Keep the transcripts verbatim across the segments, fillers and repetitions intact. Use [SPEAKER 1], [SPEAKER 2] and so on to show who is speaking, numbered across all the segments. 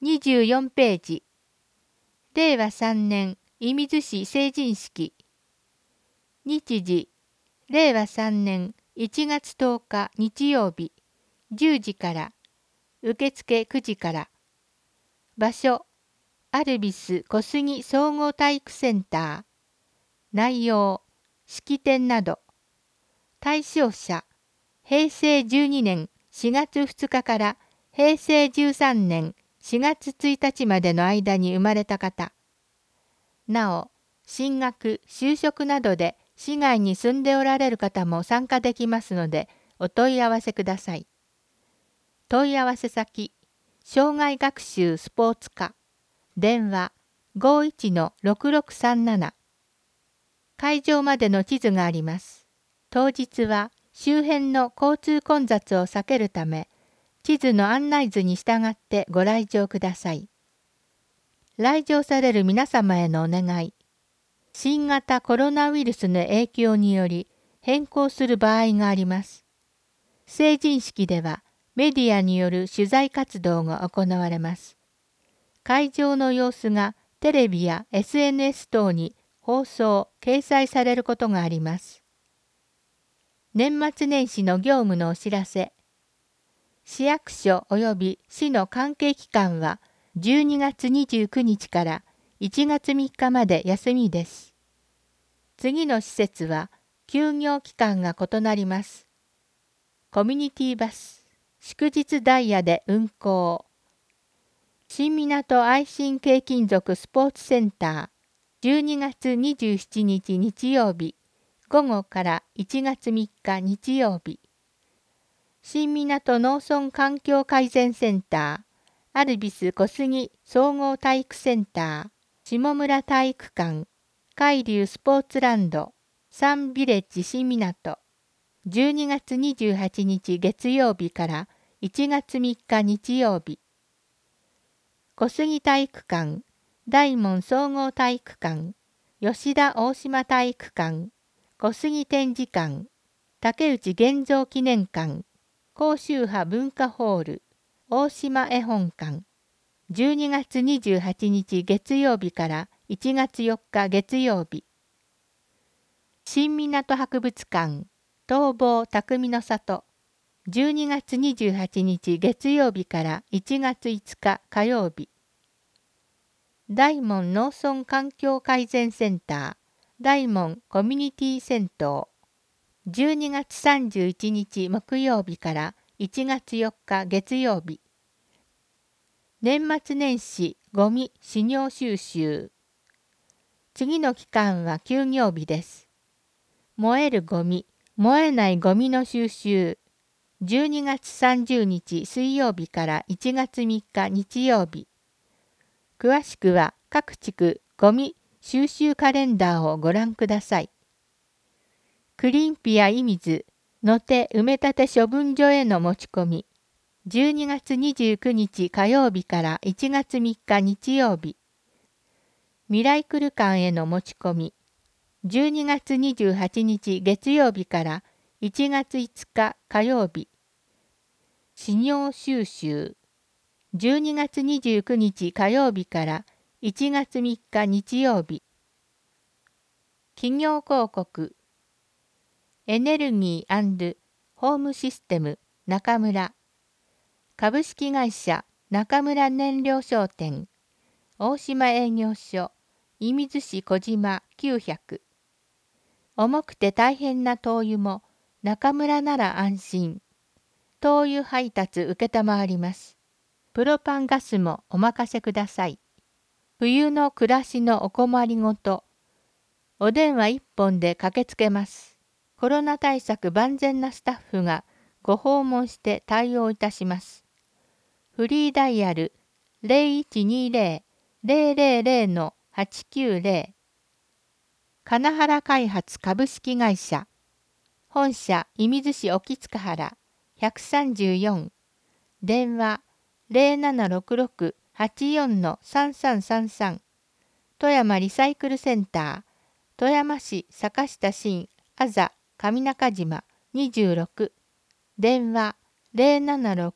[SPEAKER 1] にじゅうよんページ。れいわさんねん射水市成人式。日時、れいわさんねんいちがつとおか日曜日、じゅうじから、受付くじから。場所、アルビス小杉総合体育センター。内容、式典など。対象者、へいせいじゅうにねんしがつふつかからへいせいじゅうさんねんしがつついたちまでの間に生まれた方。なお、進学、就職などで市外に住んでおられる方も参加できますので、お問い合わせください。問い合わせ先、障害学習スポーツ課、電話 ごいちのろくろくさんなな。会場までの地図があります。当日は周辺の交通混雑を避けるため、地図の案内図に従ってご来場ください。来場される皆様へのお願い。新型コロナウイルスの影響により変更する場合があります。成人式ではメディアによる取材活動が行われます。会場の様子がテレビや エスエヌエス 等に放送・掲載されることがあります。年末年始の業務のお知らせ。市役所及び市の関係機関はじゅうにがつにじゅうくにちからいちがつみっかまで休みです。次の施設は休業期間が異なります。コミュニティバス、祝日ダイヤで運行。新港愛心軽金属スポーツセンター、じゅうにがつにじゅうしちにち日曜日、午後からいちがつみっか日曜日。新港農村環境改善センター、アルビス小杉総合体育センター、下村体育館、海流スポーツランド、サンビレッジ新港、じゅうにがつにじゅうはちにち月曜日からいちがつみっか日曜日。小杉体育館、大門総合体育館、吉田大島体育館、小杉展示館、竹内現像記念館、甲州派文化ホール、大島絵本館、じゅうにがつにじゅうはちにち月曜日からいちがつよっか月曜日。新港博物館、東房匠の里、じゅうにがつにじゅうはちにち月曜日からいちがついつか火曜日。大門農村環境改善センター、大門コミュニティ銭湯、じゅうにがつさんじゅういちにち木曜日からいちがつよっか月曜日。年末年始ゴミ資料収集。次の期間は休業日です。燃えるゴミ、燃えないゴミの収集。じゅうにがつさんじゅうにち水曜日からいちがつみっか日曜日。詳しくは各地区ゴミ収集カレンダーをご覧ください。クリンピア射水、野手埋め立て処分所への持ち込み。じゅうにがつにじゅうくにち火曜日からいちがつみっか日曜日。ミライクル館への持ち込み。じゅうにがつにじゅうはちにち月曜日からいちがついつか火曜日。資料収集。じゅうにがつにじゅうくにち火曜日からいちがつみっか日曜日。企業広告。エネルギー&ホームシステム中村。株式会社中村燃料商店。大島営業所。射水市小島きゅうひゃく。重くて大変な灯油も中村なら安心。灯油配達受けたまわります。プロパンガスもお任せください。冬の暮らしのお困りごと。お電話一本で駆けつけます。コロナ対策万全なスタッフがご訪問して対応いたします。フリーダイヤル ゼロいちにゼロ ゼロゼロゼロ はちきゅうゼロ。金原開発株式会社。本社射水市沖塚原ひゃくさんじゅうよん。電話ゼロななろくろく はちよん さんさんさんさん。富山リサイクルセンター。富山市坂下新あざ上中島にじゅうろく。電話ゼロななろく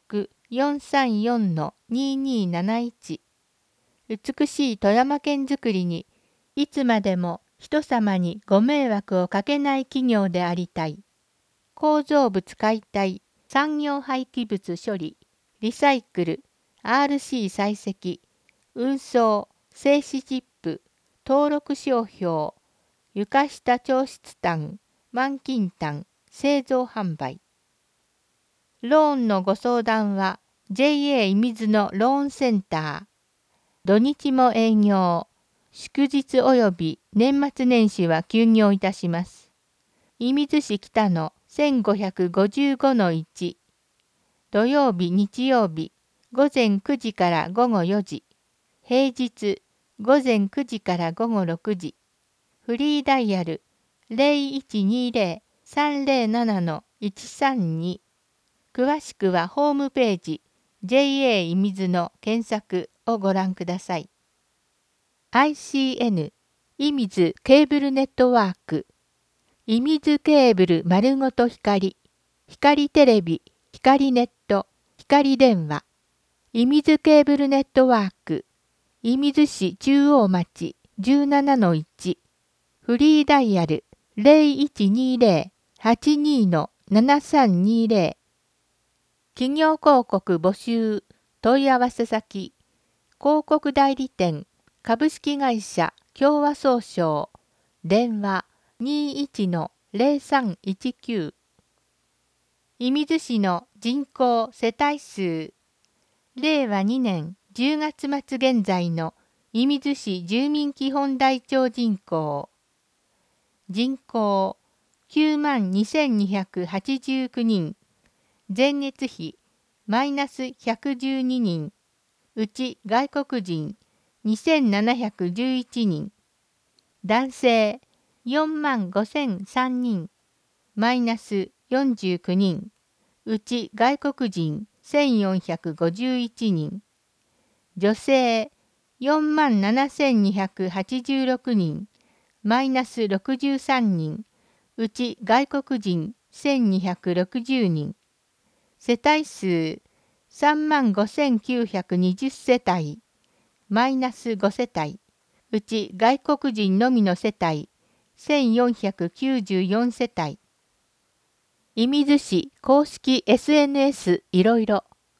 [SPEAKER 1] よんさんよんのににーなないち。美しい富山県づくりに、いつまでも人様にご迷惑をかけない企業でありたい。構造物解体、産業廃棄物処理、リサイクル、アールシー 採石、運送、静止チップ、登録商標、床下調湿炭、満金炭、製造販売。ローンのご相談は ジェイエー 射水のローンセンター。土日も営業。祝日及び年末年始は休業いたします。射水市北の せんごひゃくごじゅうごのいち。土曜日日曜日午前くじから午後よじ。平日午前くじから午後ろくじ。フリーダイヤル ゼロいちにゼロ さんゼロななのいちさんに。詳しくはホームページ ジェイエー 射水の検索をご覧ください。アイシーエヌ 射水ケーブルネットワーク射水ケーブル丸ごと光光テレビ光ネット光電話射水ケーブルネットワーク射水市中央町 じゅうななのいち フリーダイヤル ゼロいちにゼロ はちにのななさんにゼロ。企業広告募集問い合わせ先広告代理店株式会社共和総商電話 にいちのゼロさんいちきゅう。射水市の人口世帯数れいわにねんじゅうがつ末現在の射水市住民基本台帳人口人口きゅうまんにせんにひゃくはちじゅうきゅうにん前月比マイナスひゃくじゅうににんうち外国人にせんななひゃくじゅういちにん男性よんまんごせんさんにんマイナスよんじゅうきゅうにんうち外国人せんよんひゃくごじゅういちにん女性よんまんななせんにひゃくはちじゅうろくにんマイナスろくじゅうさんにんうち外国人せんにひゃくろくじゅうにん世帯数さんまんごせんきゅうひゃくにじゅう世帯マイナスご世帯うち外国人のみの世帯せんよんひゃくきゅうじゅうよん世帯射水市公式 エスエヌエス いろいろ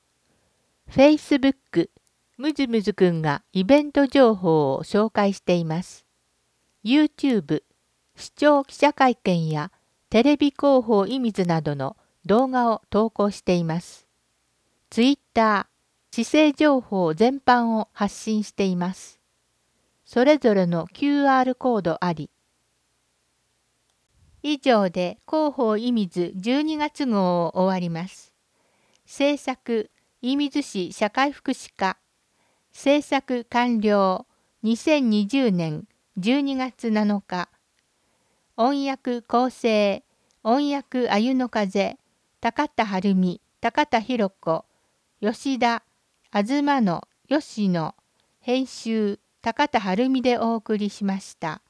[SPEAKER 1] Facebook むずむずくんがイベント情報を紹介しています。YouTube 視聴記者会見やテレビ広報射水などの動画を投稿しています。Twitter 市政情報全般を発信しています。それぞれの キューアール コードあり。以上で広報射水じゅうにがつ号を終わります。制作射水市社会福祉課制作完了にせんにじゅうねんじゅうにがつなのか音訳構成音訳あゆの風高田晴美高田博子吉田東野吉野編集高田晴美でお送りしました。